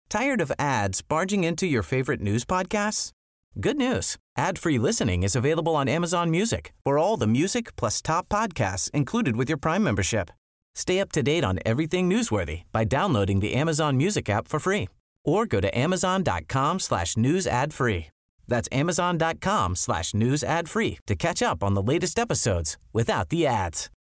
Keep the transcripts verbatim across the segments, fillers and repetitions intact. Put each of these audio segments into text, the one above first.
Tired of ads barging into your favorite news podcasts? Good news. Ad-free listening is available on Amazon Music for all the music plus top podcasts included with your Prime membership. Stay up to date on everything newsworthy by downloading the Amazon Music app for free or go to amazon.com slash news ad free. That's amazon.com slash news ad free to catch up on the latest episodes without the ads.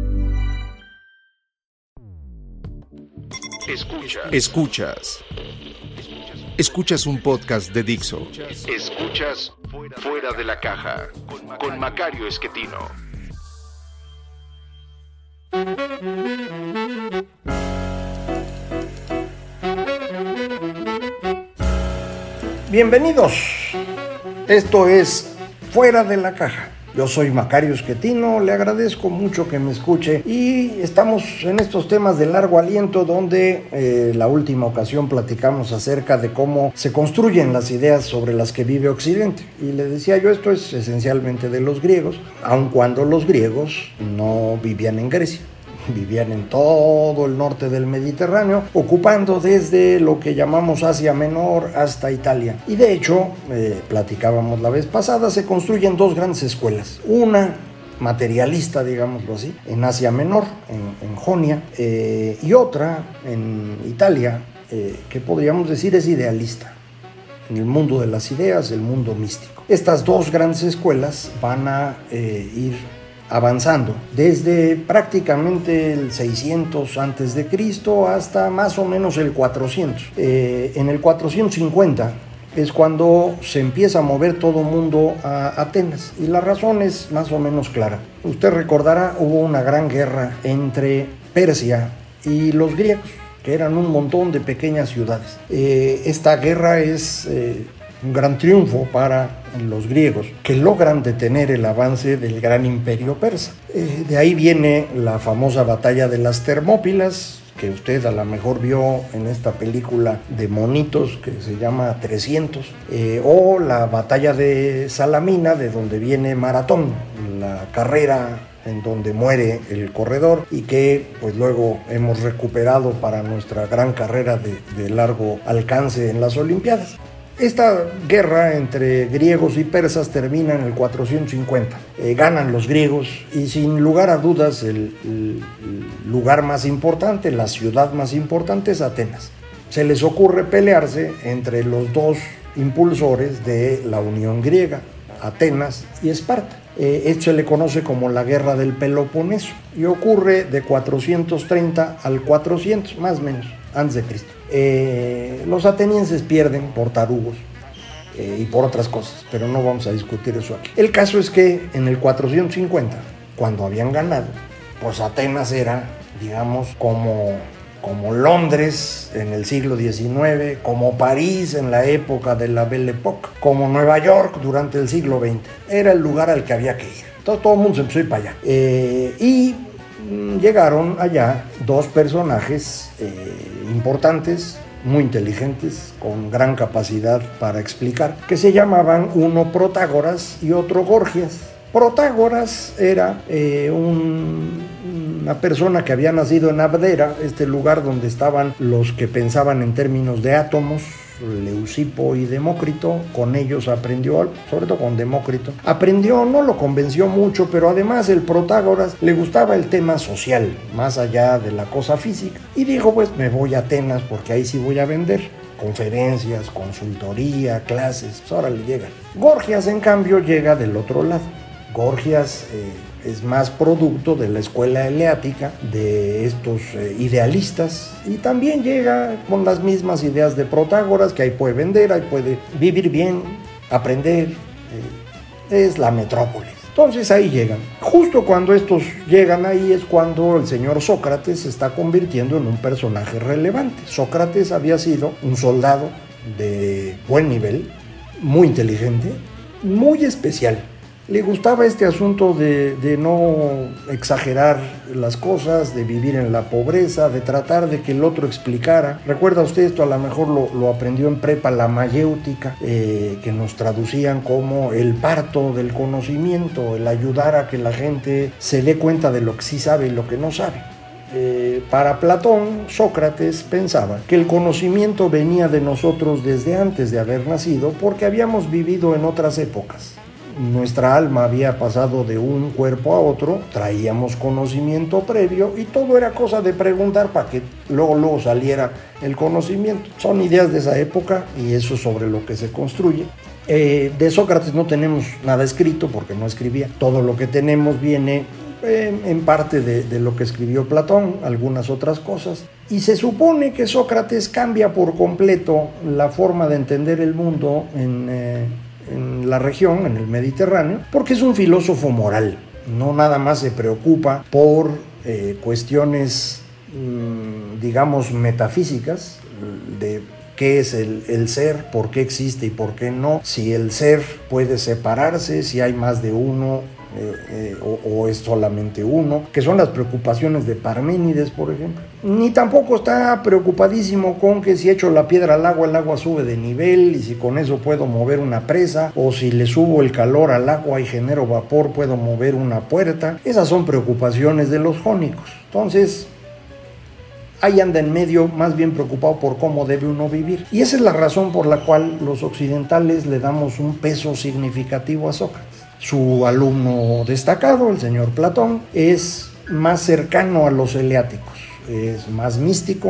Escuchas. Escuchas. Escuchas un podcast de Dixo. Escuchas Fuera de la Caja con Macario Esquetino. Bienvenidos. Esto es Fuera de la Caja. Yo soy Macario Esquetino, le agradezco mucho que me escuche y estamos en estos temas de largo aliento donde eh, la última ocasión platicamos acerca de cómo se construyen las ideas sobre las que vive Occidente. Y le decía yo, esto es esencialmente de los griegos, aun cuando los griegos no vivían en Grecia. Vivían en todo el norte del Mediterráneo, ocupando desde lo que llamamos Asia Menor hasta Italia. Y de hecho, eh, platicábamos la vez pasada, se construyen dos grandes escuelas. Una materialista, digámoslo así, en Asia Menor, en, en Jonia, eh, y otra en Italia, eh, que podríamos decir es idealista, en el mundo de las ideas, el mundo místico. Estas dos grandes escuelas van a eh, ir avanzando desde prácticamente el seiscientos antes de Cristo hasta más o menos el cuatrocientos. Eh, en el cuatrocientos cincuenta es cuando se empieza a mover todo el mundo a Atenas y la razón es más o menos clara. Usted recordará, hubo una gran guerra entre Persia y los griegos, que eran un montón de pequeñas ciudades. Eh, esta guerra es eh, un gran triunfo para los griegos, que logran detener el avance del gran imperio persa. Eh, de ahí viene la famosa batalla de las Termópilas, que usted a lo mejor vio en esta película de monitos que se llama trescientos, eh, o la batalla de Salamina, de donde viene Maratón, la carrera en donde muere el corredor y que pues luego hemos recuperado para nuestra gran carrera de, de largo alcance en las Olimpiadas. Esta guerra entre griegos y persas termina en el cuatrocientos cincuenta. Eh, ganan los griegos y sin lugar a dudas el, el, el lugar más importante, la ciudad más importante es Atenas. Se les ocurre pelearse entre los dos impulsores de la Unión Griega, Atenas y Esparta. Eh, esto se le conoce como la Guerra del Peloponeso y ocurre de cuatrocientos treinta al cuatrocientos, más o menos, antes de Cristo. Eh, los atenienses pierden por tarugos eh, y por otras cosas, pero no vamos a discutir eso aquí. El caso es que en el cuatrocientos cincuenta, cuando habían ganado, pues Atenas era, digamos, como, como Londres en el siglo diecinueve, como París en la época de la Belle Époque, como Nueva York durante el siglo veinte. Era el lugar al que había que ir. Todo, todo el mundo se empezó a ir para allá. Eh, y llegaron allá dos personajes eh, importantes, muy inteligentes, con gran capacidad para explicar, que se llamaban uno Protágoras y otro Gorgias. Protágoras era eh, un, una persona que había nacido en Abdera, este lugar donde estaban los que pensaban en términos de átomos, Leucipo y Demócrito. Con ellos aprendió, sobre todo con Demócrito, aprendió, no lo convenció mucho, pero además el Protágoras le gustaba el tema social, más allá de la cosa física, y dijo, pues me voy a Atenas porque ahí sí voy a vender conferencias, consultoría, clases, pues ahora le llegan. Gorgias, en cambio, llega del otro lado. Gorgias eh, es más producto de la escuela eleática, de estos eh, idealistas, y también llega con las mismas ideas de Protágoras, que ahí puede vender, ahí puede vivir bien, aprender, eh, es la metrópolis. Entonces ahí llegan. Justo cuando estos llegan ahí es cuando el señor Sócrates se está convirtiendo en un personaje relevante. Sócrates había sido un soldado de buen nivel, muy inteligente, muy especial. Le gustaba este asunto de, de no exagerar las cosas, de vivir en la pobreza, de tratar de que el otro explicara. Recuerda usted esto, a lo mejor lo, lo aprendió en prepa, la mayéutica, eh, que nos traducían como el parto del conocimiento, el ayudar a que la gente se dé cuenta de lo que sí sabe y lo que no sabe. Eh, para Platón, Sócrates pensaba que el conocimiento venía de nosotros desde antes de haber nacido porque habíamos vivido en otras épocas. Nuestra alma había pasado de un cuerpo a otro, traíamos conocimiento previo y todo era cosa de preguntar para que luego, luego saliera el conocimiento. Son ideas de esa época y eso es sobre lo que se construye. Eh, de Sócrates no tenemos nada escrito porque no escribía. Todo lo que tenemos viene eh, en parte de, de lo que escribió Platón, algunas otras cosas. Y se supone que Sócrates cambia por completo la forma de entender el mundo en... Eh, en la región, en el Mediterráneo, porque es un filósofo moral, no nada más se preocupa por eh, cuestiones, mmm, digamos, metafísicas, de qué es el, el ser, por qué existe y por qué no, si el ser puede separarse, si hay más de uno, Eh, eh, o, o es solamente uno, que son las preocupaciones de Parménides, por ejemplo. Ni tampoco está preocupadísimo con que si echo la piedra al agua, el agua sube de nivel y si con eso puedo mover una presa, o si le subo el calor al agua y genero vapor, puedo mover una puerta. Esas son preocupaciones de los jónicos. Entonces, ahí anda en medio, más bien preocupado por cómo debe uno vivir. Y esa es la razón por la cual los occidentales le damos un peso significativo a Sócrates. Su alumno destacado, el señor Platón, es más cercano a los eleáticos, es más místico.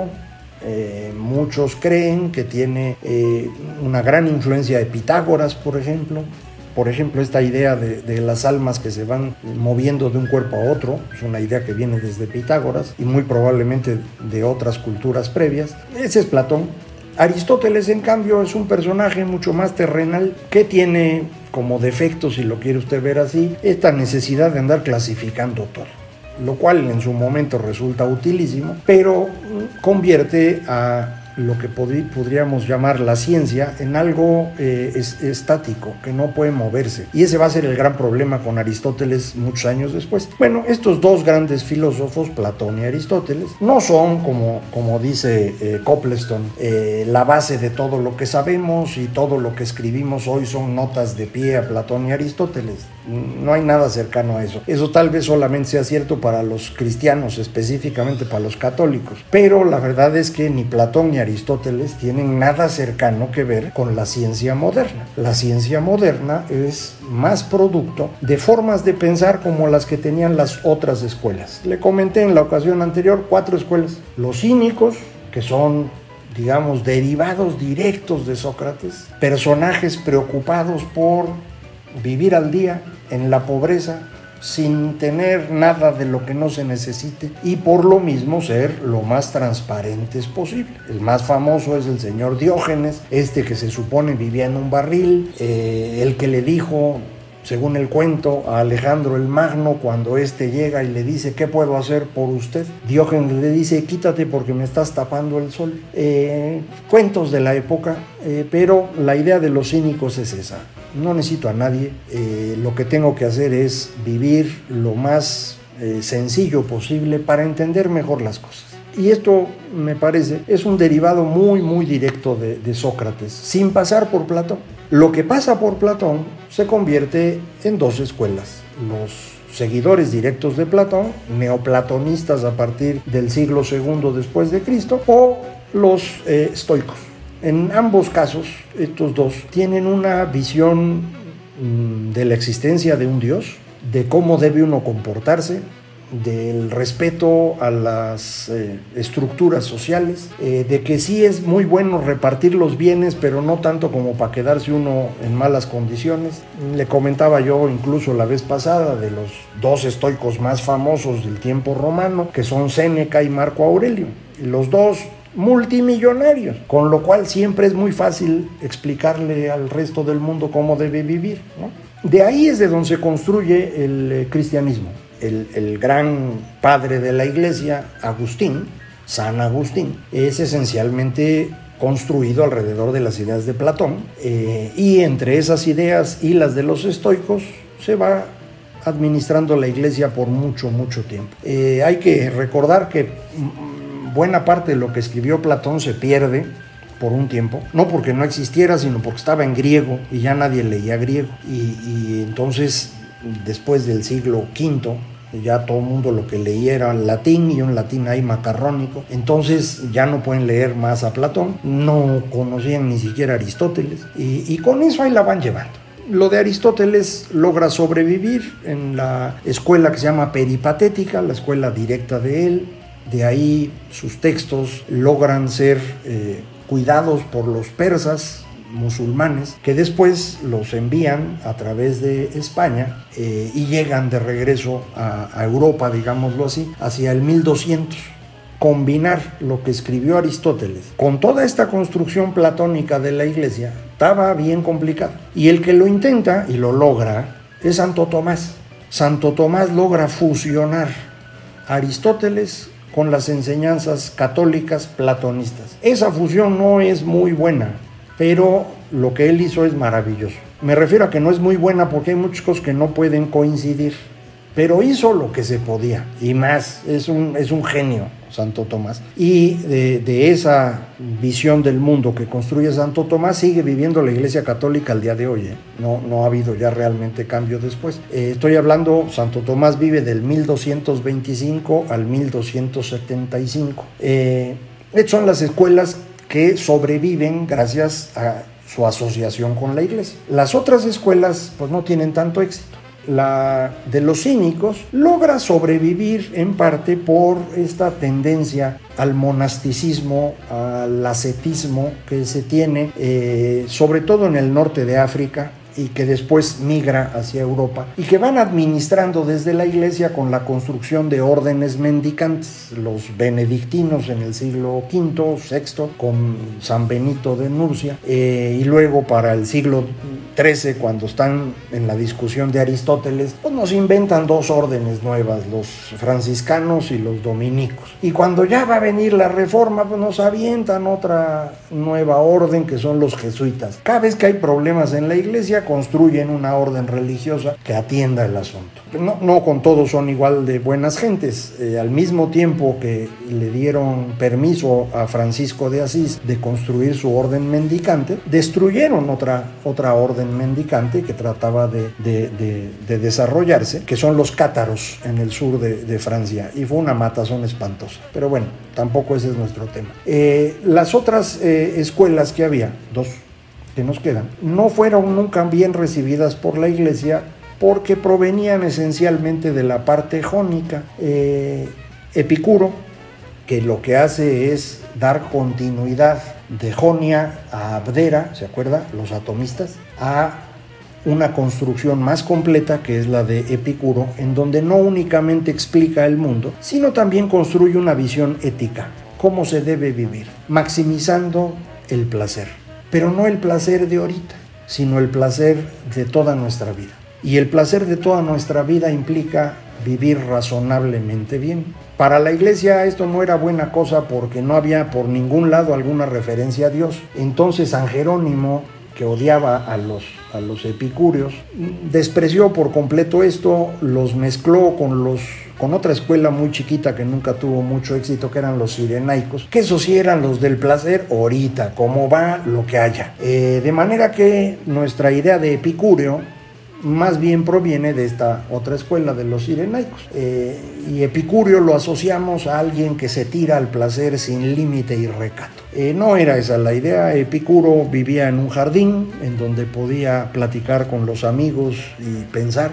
Eh, muchos creen que tiene eh, una gran influencia de Pitágoras, por ejemplo. Por ejemplo, esta idea de, de las almas que se van moviendo de un cuerpo a otro, es una idea que viene desde Pitágoras y muy probablemente de otras culturas previas. Ese es Platón. Aristóteles, en cambio, es un personaje mucho más terrenal que tiene como defecto, si lo quiere usted ver así, esta necesidad de andar clasificando todo, lo cual en su momento resulta utilísimo, pero convierte a lo que pod- podríamos llamar la ciencia en algo eh, es, estático, que no puede moverse. Y ese va a ser el gran problema con Aristóteles muchos años después. Bueno, estos dos grandes filósofos, Platón y Aristóteles, no son, como, como dice eh, Copleston, eh, la base de todo lo que sabemos y todo lo que escribimos hoy son notas de pie a Platón y Aristóteles. No hay nada cercano a eso. Eso tal vez solamente sea cierto para los cristianos, específicamente para los católicos. Pero la verdad es que ni Platón ni Aristóteles tienen nada cercano que ver con la ciencia moderna. La ciencia moderna es más producto de formas de pensar como las que tenían las otras escuelas. Le comenté en la ocasión anterior cuatro escuelas. Los cínicos, que son, digamos, derivados directos de Sócrates, personajes preocupados por vivir al día en la pobreza sin tener nada de lo que no se necesite y por lo mismo ser lo más transparentes posible. El más famoso es el señor Diógenes, este que se supone vivía en un barril, eh, el que le dijo, según el cuento, a Alejandro el Magno cuando éste llega y le dice ¿qué puedo hacer por usted? Diógenes le dice quítate porque me estás tapando el sol. Eh, cuentos de la época, eh, pero la idea de los cínicos es esa. No necesito a nadie, eh, lo que tengo que hacer es vivir lo más eh, sencillo posible para entender mejor las cosas. Y esto, me parece, es un derivado muy, muy directo de, de Sócrates, sin pasar por Platón. Lo que pasa por Platón se convierte en dos escuelas. Los seguidores directos de Platón, neoplatonistas a partir del siglo segundo después de Cristo, o los eh, estoicos. En ambos casos, estos dos tienen una visión mmm, de la existencia de un Dios, de cómo debe uno comportarse, del respeto a las eh, estructuras sociales, eh, de que sí es muy bueno repartir los bienes, pero no tanto como para quedarse uno en malas condiciones. Le comentaba yo incluso la vez pasada de los dos estoicos más famosos del tiempo romano, que son Séneca y Marco Aurelio. Los dos multimillonarios, con lo cual siempre es muy fácil explicarle al resto del mundo cómo debe vivir, ¿no? De ahí es de donde se construye el eh, cristianismo. El, el gran padre de la iglesia, Agustín, San Agustín, es esencialmente construido alrededor de las ideas de Platón, eh, y entre esas ideas y las de los estoicos se va administrando la iglesia por mucho, mucho tiempo. Eh, hay que recordar que buena parte de lo que escribió Platón se pierde por un tiempo, no porque no existiera, sino porque estaba en griego y ya nadie leía griego. Y, y entonces, después del siglo quinto Ya todo el mundo lo que leía era latín, y un latín ahí macarrónico. Entonces ya no pueden leer más a Platón, no conocían ni siquiera a Aristóteles, y, y con eso ahí la van llevando. Lo de Aristóteles logra sobrevivir en la escuela que se llama peripatética, la escuela directa de él. De ahí sus textos logran ser eh, cuidados por los persas musulmanes, que después los envían a través de España eh, y llegan de regreso a, a Europa, digámoslo así, hacia el mil doscientos. Combinar lo que escribió Aristóteles con toda esta construcción platónica de la iglesia estaba bien complicado. Y el que lo intenta y lo logra es Santo Tomás. Santo Tomás logra fusionar a Aristóteles con las enseñanzas católicas platonistas. Esa fusión no es muy buena, pero lo que él hizo es maravilloso. Me refiero a que no es muy buena porque hay muchas cosas que no pueden coincidir, pero hizo lo que se podía, y más. Es un, es un genio Santo Tomás. Y de, de esa visión del mundo que construye Santo Tomás sigue viviendo la Iglesia Católica al día de hoy, ¿eh? No, no ha habido ya realmente cambio después. Eh, estoy hablando, Santo Tomás vive del mil doscientos veinticinco al mil doscientos setenta y cinco. Eh, son las escuelas que sobreviven gracias a su asociación con la iglesia. Las otras escuelas pues no tienen tanto éxito. La de los cínicos logra sobrevivir en parte por esta tendencia al monasticismo, al ascetismo que se tiene, eh, sobre todo en el norte de África, y que después migra hacia Europa, y que van administrando desde la iglesia con la construcción de órdenes mendicantes, los benedictinos en el siglo quinto, sexto, con San Benito de Nurcia, eh, y luego para el siglo trece, cuando están en la discusión de Aristóteles, pues nos inventan dos órdenes nuevas, los franciscanos y los dominicos, y cuando ya va a venir la reforma, pues nos avientan otra nueva orden que son los jesuitas. Cada vez que hay problemas en la iglesia, construyen una orden religiosa que atienda el asunto. No, no con todos son igual de buenas gentes. Eh, al mismo tiempo que le dieron permiso a Francisco de Asís de construir su orden mendicante, destruyeron otra, otra orden mendicante que trataba de, de, de, de desarrollarse, que son los cátaros en el sur de, de Francia, y fue una matazón espantosa. Pero bueno, tampoco ese es nuestro tema. Eh, las otras eh, escuelas que había, dos que nos quedan, no fueron nunca bien recibidas por la iglesia porque provenían esencialmente de la parte jónica. Eh, Epicuro, que lo que hace es dar continuidad de Jonia a Abdera, ¿se acuerda? Los atomistas, a una construcción más completa que es la de Epicuro, en donde no únicamente explica el mundo, sino también construye una visión ética, cómo se debe vivir, maximizando el placer. Pero no el placer de ahorita, sino el placer de toda nuestra vida. Y el placer de toda nuestra vida implica vivir razonablemente bien. Para la iglesia esto no era buena cosa porque no había por ningún lado alguna referencia a Dios. Entonces San Jerónimo, que odiaba a los, a los epicúreos, despreció por completo esto, los mezcló con, los, con otra escuela muy chiquita que nunca tuvo mucho éxito, que eran los cirenaicos, que esos sí eran los del placer ahorita, como va lo que haya. Eh, de manera que nuestra idea de epicúreo más bien proviene de esta otra escuela de los cirenaicos. Eh, y Epicúreo lo asociamos a alguien que se tira al placer sin límite y recato. Eh, no era esa la idea. Epicuro vivía en un jardín en donde podía platicar con los amigos y pensar,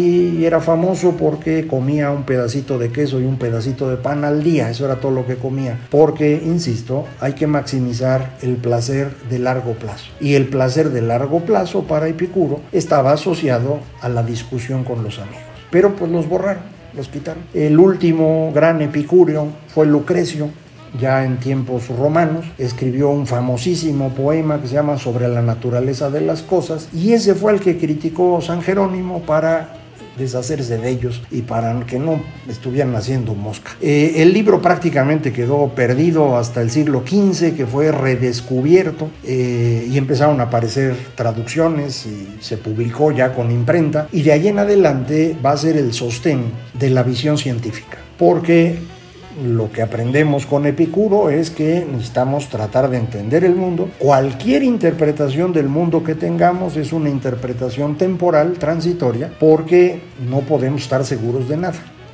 y era famoso porque comía un pedacito de queso y un pedacito de pan al día. Eso era todo lo que comía, porque, insisto, hay que maximizar el placer de largo plazo, y el placer de largo plazo para Epicuro estaba asociado a la discusión con los amigos, pero pues los borraron, los quitaron. El último gran epicúreo fue Lucrecio, ya en tiempos romanos. Escribió un famosísimo poema que se llama Sobre la naturaleza de las cosas, y ese fue el que criticó San Jerónimo para deshacerse de ellos y para que no estuvieran haciendo mosca. Eh, el libro prácticamente quedó perdido hasta el siglo quince, que fue redescubierto, eh, y empezaron a aparecer traducciones y se publicó ya con imprenta, y de ahí en adelante va a ser el sostén de la visión científica, porque lo que aprendemos con Epicuro es que necesitamos tratar de entender el mundo. Cualquier interpretación del mundo que tengamos es una interpretación temporal, transitoria, porque no podemos estar seguros de nada.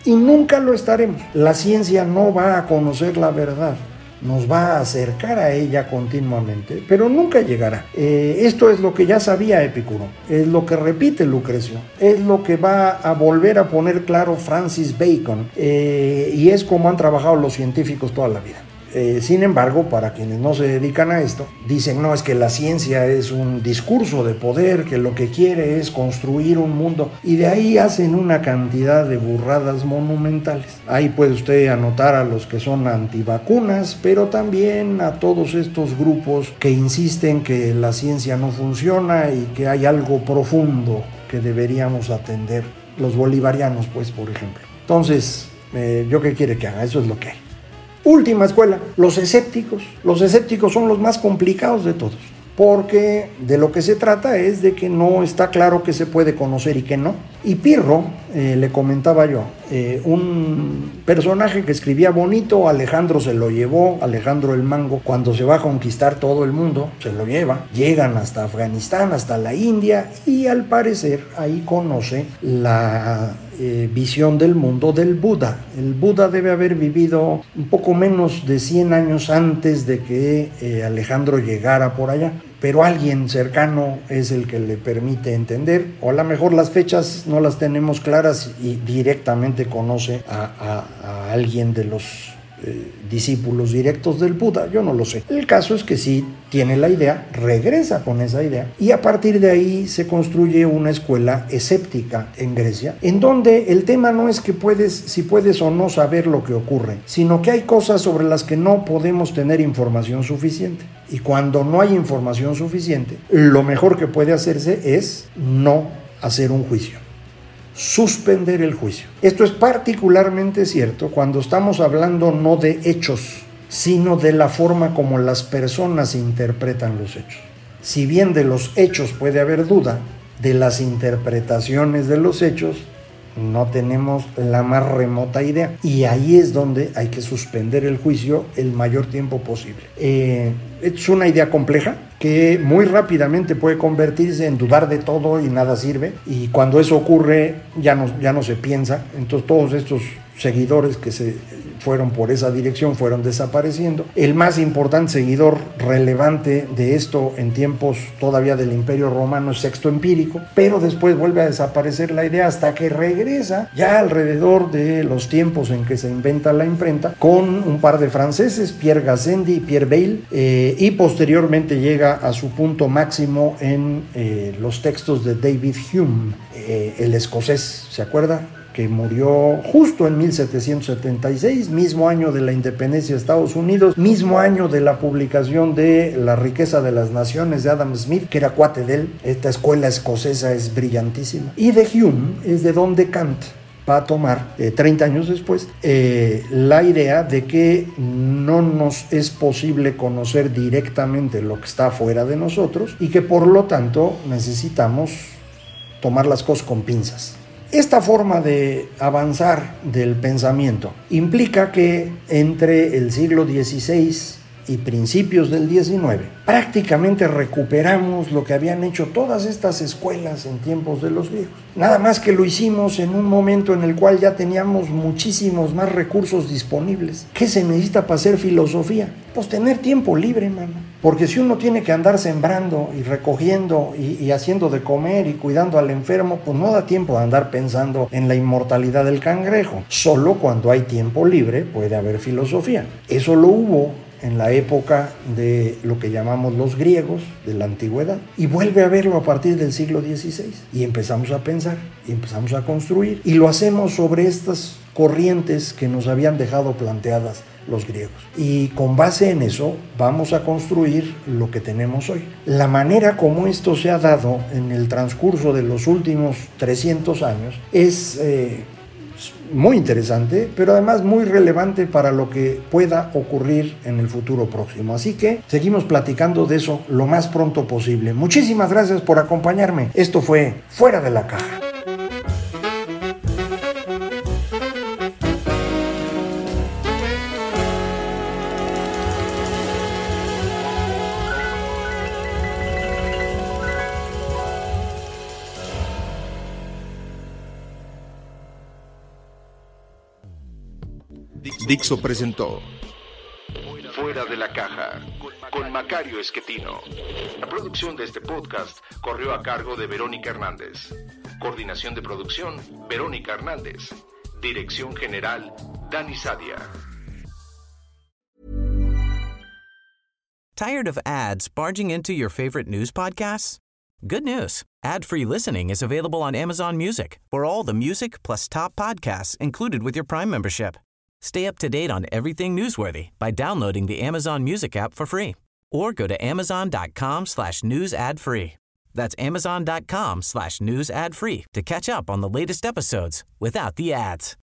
y nunca lo estaremos. La ciencia no va a conocer la verdad, nos va a acercar a ella continuamente, pero nunca llegará. Eh, esto es lo que ya sabía Epicuro, es lo que repite Lucrecio, es lo que va a volver a poner claro Francis Bacon, eh, y es como han trabajado los científicos toda la vida. Eh, sin embargo, para quienes no se dedican a esto, dicen, no, es que la ciencia es un discurso de poder, que lo que quiere es construir un mundo, y de ahí hacen una cantidad de burradas monumentales. Ahí puede usted anotar a los que son antivacunas, pero también a todos estos grupos que insisten que la ciencia no funciona y que hay algo profundo que deberíamos atender, los bolivarianos, pues, por ejemplo. Entonces, eh, ¿yo qué quiere que haga? Eso es lo que hay. Última escuela, los escépticos. Los escépticos son los más complicados de todos, porque de lo que se trata es de que no está claro qué se puede conocer y qué no. Y Pirro, eh, le comentaba yo, eh, un personaje que escribía bonito, Alejandro se lo llevó, Alejandro el Mango, cuando se va a conquistar todo el mundo, se lo lleva, llegan hasta Afganistán, hasta la India, y al parecer ahí conoce la eh, visión del mundo del Buda. El Buda debe haber vivido un poco menos de cien años antes de que eh, Alejandro llegara por allá, pero alguien cercano es el que le permite entender, o a lo mejor las fechas no las tenemos claras y directamente conoce a, a, a alguien de los eh, discípulos directos del Buda, yo no lo sé. El caso es que sí tiene la idea, regresa con esa idea, y a partir de ahí se construye una escuela escéptica en Grecia, en donde el tema no es que puedes, si puedes o no saber lo que ocurre, sino que hay cosas sobre las que no podemos tener información suficiente. Y cuando no hay información suficiente, lo mejor que puede hacerse es no hacer un juicio, suspender el juicio. Esto es particularmente cierto cuando estamos hablando no de hechos, sino de la forma como las personas interpretan los hechos. Si bien de los hechos puede haber duda, de las interpretaciones de los hechos no tenemos la más remota idea, y ahí es donde hay que suspender el juicio el mayor tiempo posible. Eh, es una idea compleja que muy rápidamente puede convertirse en dudar de todo y nada sirve, y cuando eso ocurre ya no, ya no se piensa. Entonces todos estos seguidores que se fueron por esa dirección fueron desapareciendo. El más importante seguidor relevante de esto en tiempos todavía del Imperio Romano es Sexto Empírico, pero después vuelve a desaparecer la idea hasta que regresa ya alrededor de los tiempos en que se inventa la imprenta, con un par de franceses, Pierre Gassendi y Pierre Bayle, eh, y posteriormente llega a su punto máximo en eh, los textos de David Hume, eh, el escocés, ¿se acuerda?, que murió justo en mil setecientos setenta y seis, mismo año de la independencia de Estados Unidos, mismo año de la publicación de La riqueza de las naciones de Adam Smith, que era cuate de él. Esta escuela escocesa es brillantísima. Y de Hume es de donde Kant va a tomar, eh, treinta años después, eh, la idea de que no nos es posible conocer directamente lo que está fuera de nosotros y que por lo tanto necesitamos tomar las cosas con pinzas. Esta forma de avanzar del pensamiento implica que entre el siglo dieciséis y principios del diecinueve prácticamente recuperamos lo que habían hecho todas estas escuelas en tiempos de los griegos. Nada más que lo hicimos en un momento en el cual ya teníamos muchísimos más recursos disponibles. ¿Qué se necesita para hacer filosofía? Pues tener tiempo libre, mano. Porque si uno tiene que andar sembrando y recogiendo y, y haciendo de comer y cuidando al enfermo, pues no da tiempo de andar pensando en la inmortalidad del cangrejo. Solo cuando hay tiempo libre puede haber filosofía. Eso lo hubo en la época de lo que llamamos los griegos, de la antigüedad, y vuelve a verlo a partir del siglo dieciséis. Y empezamos a pensar, y empezamos a construir, y lo hacemos sobre estas corrientes que nos habían dejado planteadas los griegos. Y con base en eso vamos a construir lo que tenemos hoy. La manera como esto se ha dado en el transcurso de los últimos trescientos años es eh, muy interesante, pero además muy relevante para lo que pueda ocurrir en el futuro próximo. Así que seguimos platicando de eso lo más pronto posible. Muchísimas gracias por acompañarme. Esto fue Fuera de la Caja. Dixo presentó Fuera de la Caja con Macario Esquetino. La producción de este podcast corrió a cargo de Verónica Hernández. Coordinación de producción, Verónica Hernández. Dirección General, Dani Sadia. Tired of ads barging into your favorite news podcasts? Good news. Ad-free listening is available on Amazon Music for all the music plus top podcasts included with your Prime membership. Stay up to date on everything newsworthy by downloading the Amazon Music app for free or go to amazon.com slash news ad free. That's amazon.com slash news ad free to catch up on the latest episodes without the ads.